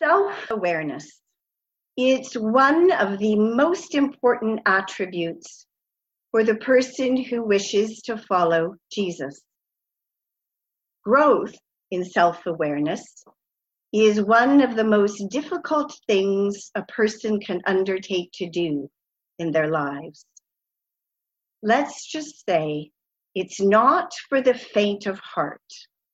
Self-awareness. It's one of the most important attributes for the person who wishes to follow Jesus. Growth in self-awareness is one of the most difficult things a person can undertake to do in their lives. Let's just say it's not for the faint of heart.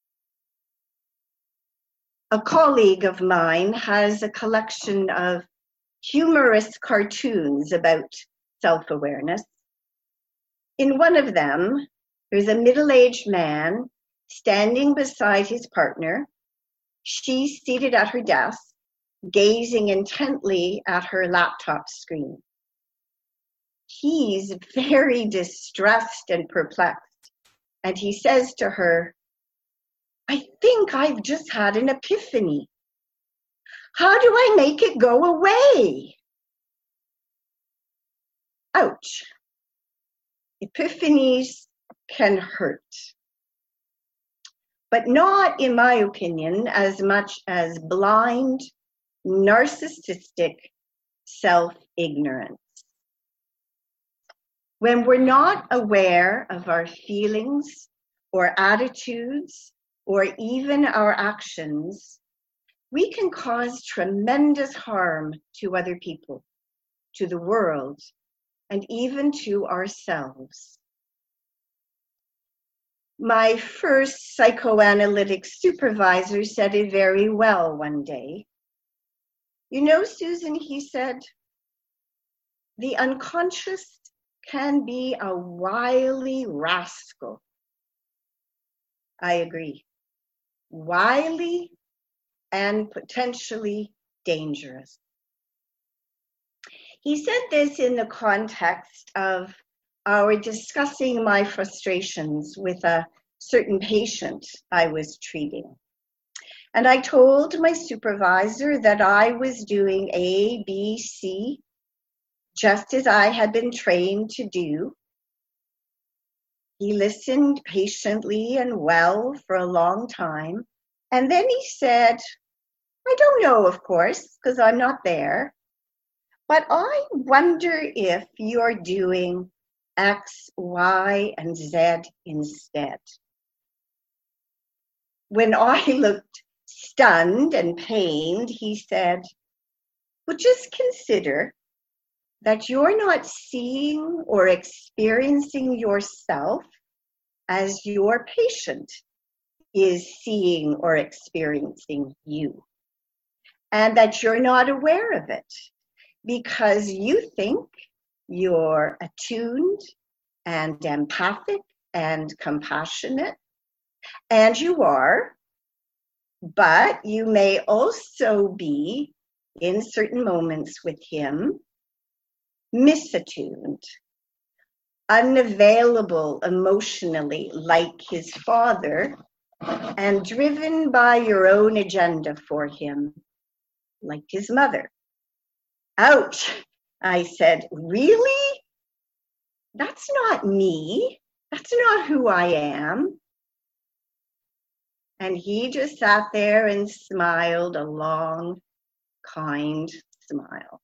A colleague of mine has a collection of humorous cartoons about self-awareness. In one of them, there's a middle-aged man standing beside his partner. She's seated at her desk, gazing intently at her laptop screen. He's very distressed and perplexed, and he says to her, "I think I've just had an epiphany. How do I make it go away?" Ouch. Epiphanies can hurt. But not, in my opinion, as much as blind, narcissistic self-ignorance. When we're not aware of our feelings or attitudes or even our actions, we can cause tremendous harm to other people, to the world, and even to ourselves. My first psychoanalytic supervisor said it very well one day. "You know, Susan," he said, "the unconscious can be a wily rascal." I agree. Wily and potentially dangerous. He said this in the context of our discussing my frustrations with a certain patient I was treating. And I told my supervisor that I was doing A, B, C, just as I had been trained to do. He listened patiently and well for a long time. And then he said, "I don't know, of course, because I'm not there. But I wonder if you're doing X, Y, and Z instead." When I looked stunned and pained, he said, "Well, just consider that you're not seeing or experiencing yourself as your patient is seeing or experiencing you, and that you're not aware of it because you think you're attuned and empathic and compassionate, and you are, but you may also be, in certain moments with him, misattuned, unavailable emotionally like his father, and driven by your own agenda for him like his mother." Ouch, I said. "Really? That's not me. That's not who I am." And he just sat there and smiled a long, kind smile.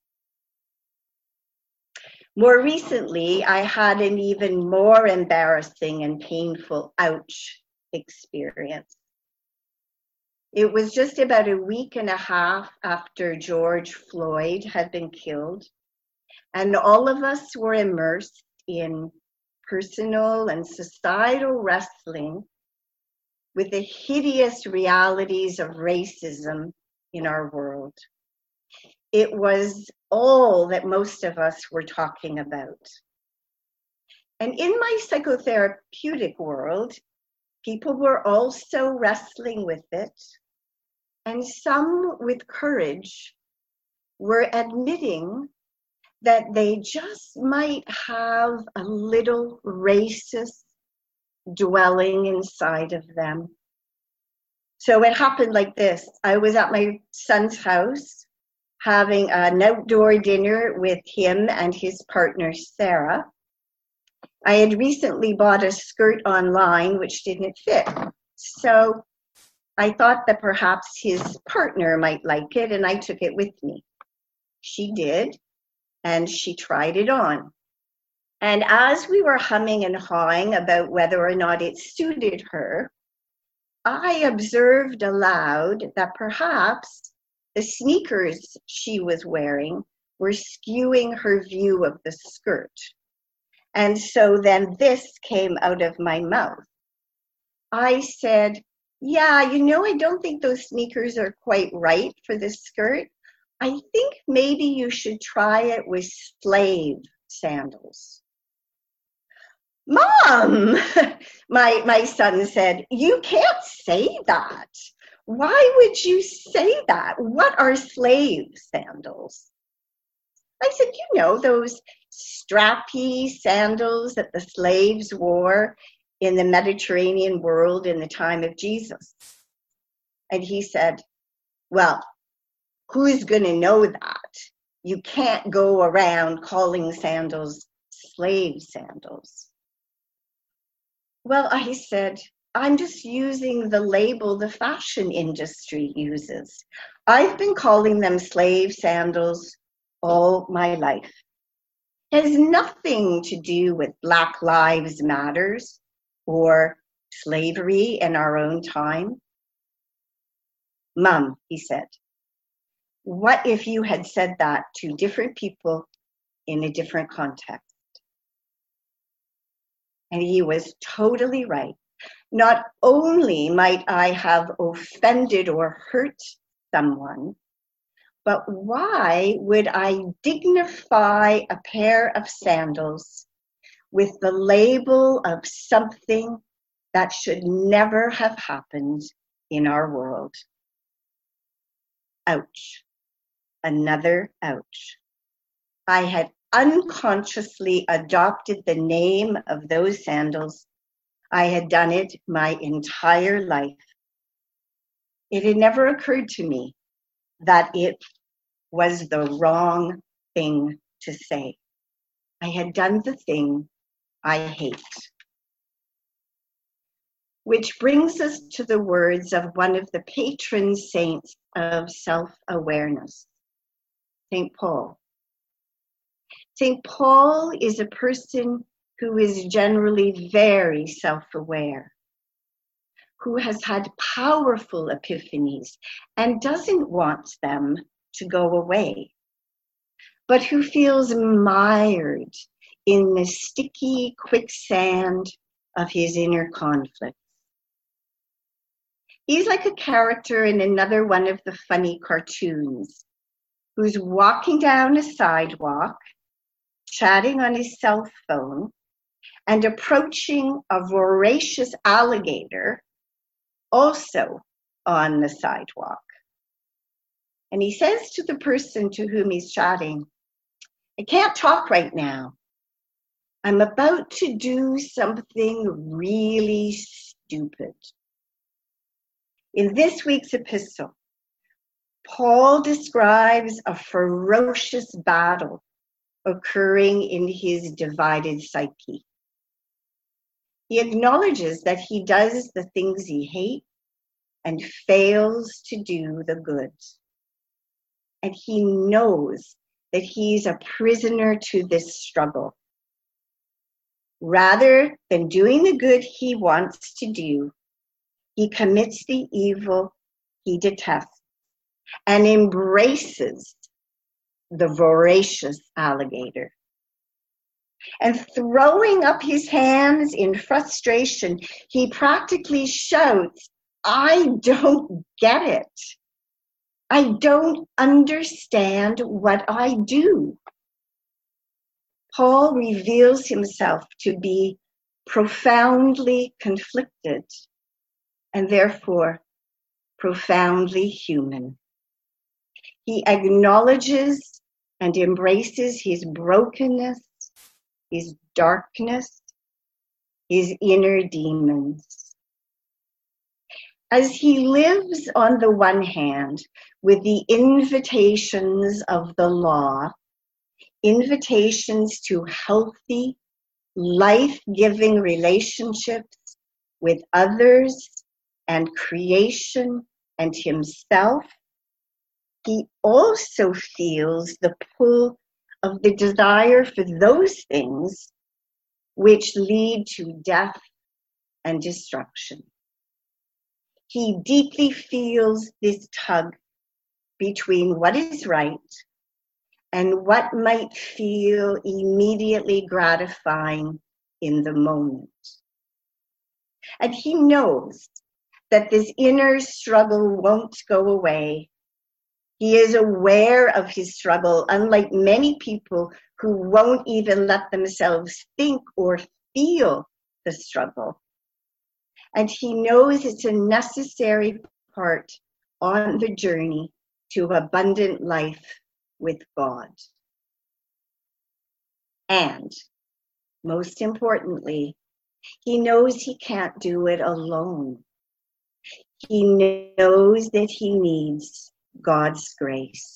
More recently, I had an even more embarrassing and painful ouch experience. It was just about a week and a half after George Floyd had been killed, and all of us were immersed in personal and societal wrestling with the hideous realities of racism in our world. It was all that most of us were talking about. And in my psychotherapeutic world, people were also wrestling with it, and some with courage were admitting that they just might have a little racist dwelling inside of them. So it happened like this. I was at my son's house having an outdoor dinner with him and his partner, Sarah. I had recently bought a skirt online which didn't fit. So I thought that perhaps his partner might like it, and I took it with me. She did, and she tried it on. And as we were humming and hawing about whether or not it suited her, I observed aloud that perhaps the sneakers she was wearing were skewing her view of the skirt. And so then this came out of my mouth. I said, yeah, I don't think those sneakers are quite right for this skirt. I think maybe you should try it with slave sandals. Mom, my son said, you can't say that. Why would you say that? What are slave sandals? I said, those strappy sandals that the slaves wore in the Mediterranean world in the time of Jesus. And he said, well, who's going to know that? You can't go around calling sandals slave sandals. Well, I said, I'm just using the label the fashion industry uses. I've been calling them slave sandals all my life. It has nothing to do with Black Lives Matters or slavery in our own time. Mom, he said, what if you had said that to different people in a different context? And he was totally right. Not only might I have offended or hurt someone, but why would I dignify a pair of sandals with the label of something that should never have happened in our world? Ouch. Another ouch. I had unconsciously adopted the name of those sandals. I had done it my entire life. It had never occurred to me that it was the wrong thing to say. I had done the thing I hate. Which brings us to the words of one of the patron saints of self-awareness, St. Paul. St. Paul is a person who is generally very self-aware, who has had powerful epiphanies and doesn't want them to go away, but who feels mired in the sticky quicksand of his inner conflict. He's like a character in another one of the funny cartoons who's walking down a sidewalk, chatting on his cell phone, and approaching a voracious alligator also on the sidewalk. And he says to the person to whom he's chatting, I can't talk right now. I'm about to do something really stupid. In this week's epistle, Paul describes a ferocious battle occurring in his divided psyche. He acknowledges that he does the things he hates and fails to do the good. And he knows that he's a prisoner to this struggle. Rather than doing the good he wants to do, he commits the evil he detests and embraces the voracious alligator. And throwing up his hands in frustration, he practically shouts, I don't get it. I don't understand what I do. Paul reveals himself to be profoundly conflicted and therefore profoundly human. He acknowledges and embraces his brokenness, his darkness, his inner demons. As he lives on the one hand with the invitations of the law, invitations to healthy, life-giving relationships with others and creation and himself, he also feels the pull of the desire for those things which lead to death and destruction. He deeply feels this tug between what is right and what might feel immediately gratifying in the moment. And he knows that this inner struggle won't go away. He is aware of his struggle, unlike many people who won't even let themselves think or feel the struggle. And he knows it's a necessary part on the journey to abundant life with God. And most importantly, he knows he can't do it alone. He knows that he needs God's grace.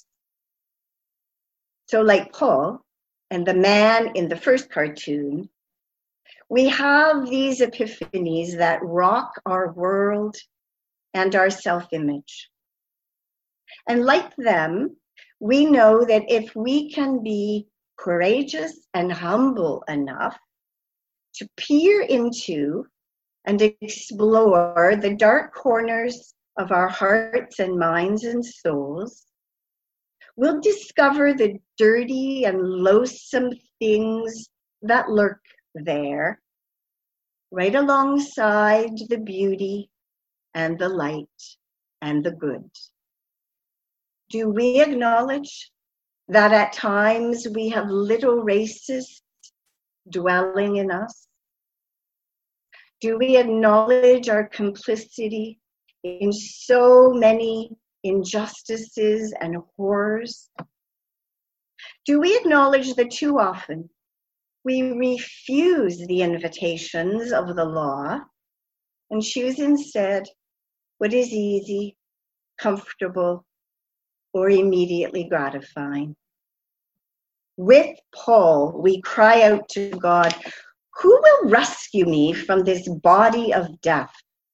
So like Paul and the man in the first cartoon, we have these epiphanies that rock our world and our self-image. And like them, we know that if we can be courageous and humble enough to peer into and explore the dark corners of our hearts and minds and souls, we'll discover the dirty and loathsome things that lurk there, right alongside the beauty and the light and the good. Do we acknowledge that at times we have little racists dwelling in us? Do we acknowledge our complicity in so many injustices and horrors? Do we acknowledge that too often we refuse the invitations of the law and choose instead what is easy, comfortable, or immediately gratifying? With Paul, we cry out to God, who will rescue me from this body of death?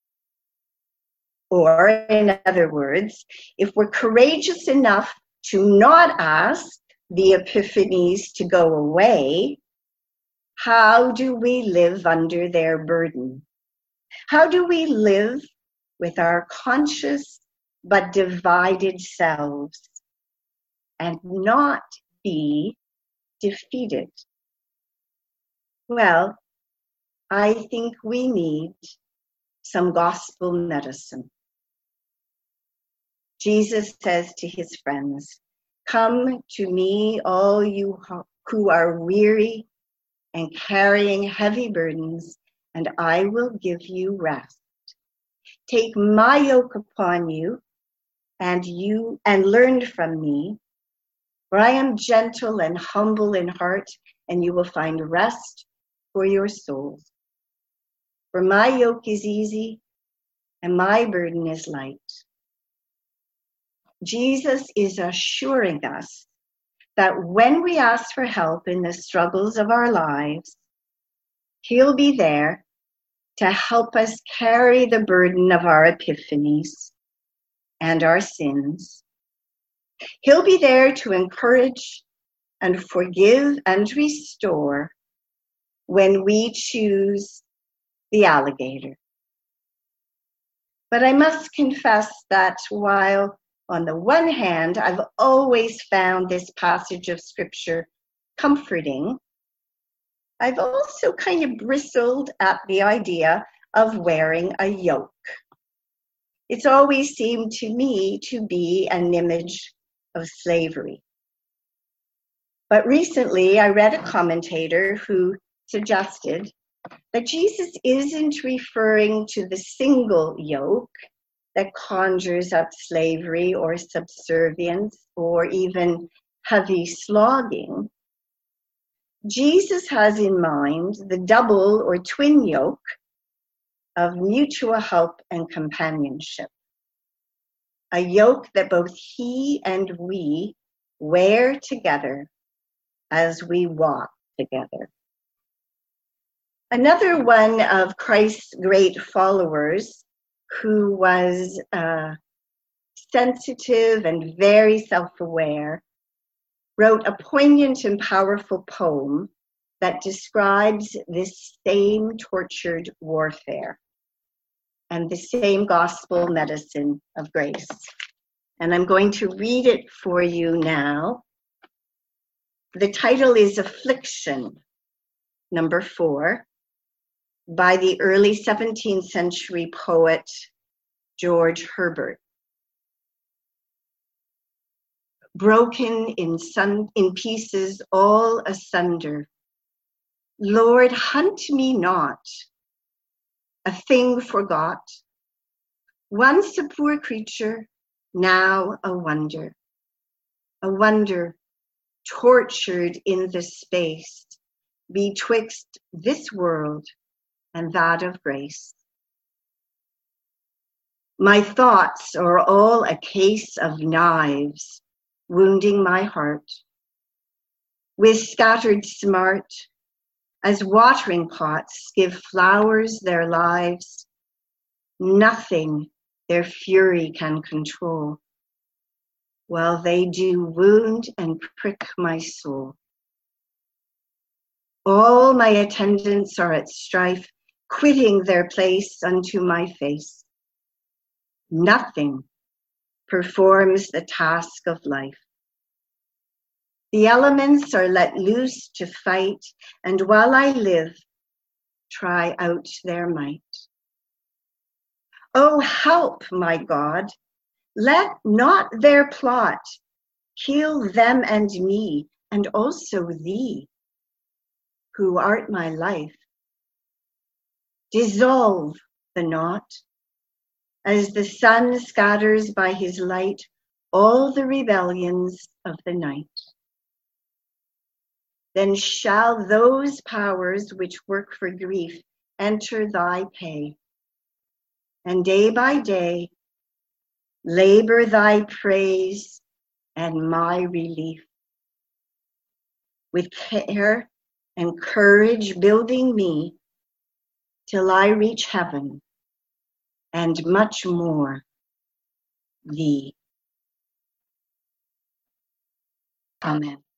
Or, in other words, if we're courageous enough to not ask the epiphanies to go away, how do we live under their burden? How do we live with our conscious but divided selves and not be defeated? Well, I think we need some gospel medicine. Jesus says to his friends, "Come to me, all you who are weary and carrying heavy burdens, and I will give you rest. Take my yoke upon you and learn from me, for I am gentle and humble in heart, and you will find rest for your souls. For my yoke is easy and my burden is light." Jesus is assuring us that when we ask for help in the struggles of our lives, he'll be there to help us carry the burden of our epiphanies and our sins. He'll be there to encourage and forgive and restore when we choose the alligator. But I must confess that while on the one hand, I've always found this passage of scripture comforting, I've also kind of bristled at the idea of wearing a yoke. It's always seemed to me to be an image of slavery. But recently I read a commentator who suggested that Jesus isn't referring to the single yoke that conjures up slavery or subservience or even heavy slogging. Jesus has in mind the double or twin yoke of mutual help and companionship, a yoke that both he and we wear together as we walk together. Another one of Christ's great followers who was sensitive and very self-aware, wrote a poignant and powerful poem that describes this same tortured warfare and the same gospel medicine of grace. And I'm going to read it for you now. The title is Affliction, number 4, by the early 17th century poet George Herbert. Broken in pieces all asunder, Lord, hunt me not, a thing forgot, once a poor creature, now a wonder tortured in the space betwixt this world and that of grace. My thoughts are all a case of knives wounding my heart, with scattered smart, as watering pots give flowers their lives, nothing their fury can control, while they do wound and prick my soul. All my attendants are at strife, quitting their place unto my face. Nothing performs the task of life. The elements are let loose to fight, and while I live, try out their might. Oh, help, my God, let not their plot kill them and me, and also thee, who art my life. Dissolve the knot, as the sun scatters by his light all the rebellions of the night. Then shall those powers which work for grief enter thy pay, and day by day labor thy praise and my relief. With care and courage building me till I reach heaven and much more thee. Amen.